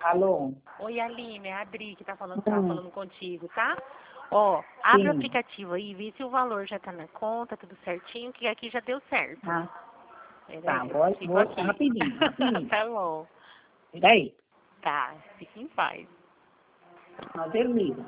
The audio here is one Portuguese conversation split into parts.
Alô? Oi, Aline, é a Adri que tá falando contigo, tá? Ó, abre o aplicativo aí, vê se o valor já tá na conta, tudo certinho, que aqui já deu certo. Ah, tá, Peraí, vou aqui. rapidinho. Tá bom. Peraí, Tá, fique em paz. não termina.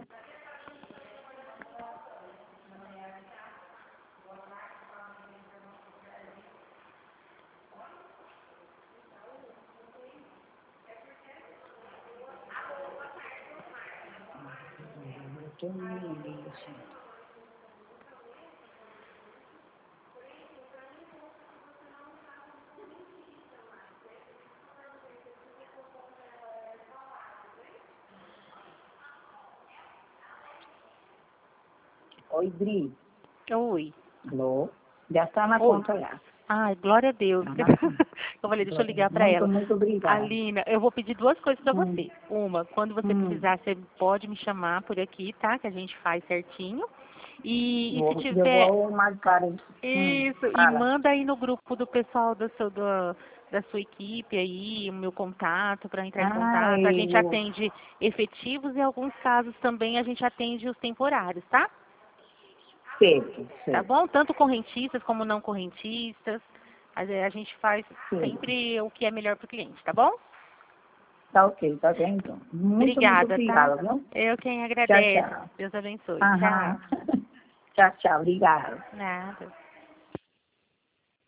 Oi, Dri. Oi. Alô? Já está na Oi. conta já. Ai, glória a Deus. Tá na conta. Eu falei, deixa eu ligar pra Muito, ela. muito obrigada. Alina, eu vou pedir duas coisas pra você. Uma, quando você precisar, você pode me chamar por aqui, tá? Que a gente faz certinho. E se Eu tiver... vou marcar. Isso, e Fala. manda aí no grupo do pessoal da sua equipe aí, o meu contato, para entrar em contato. A gente atende efetivos e em alguns casos também a gente atende os temporários, tá? Certo, Tá certo. bom? Tanto correntistas como não correntistas. A gente faz sempre o que é melhor para o cliente, tá bom? Tá ok, tá bem então. Muito, muito Obrigada, tá? obrigada, viu? Eu quem Tchau, agradeço. tchau. Deus abençoe. Aham. Tchau. Tchau, tchau. Obrigada. Nada.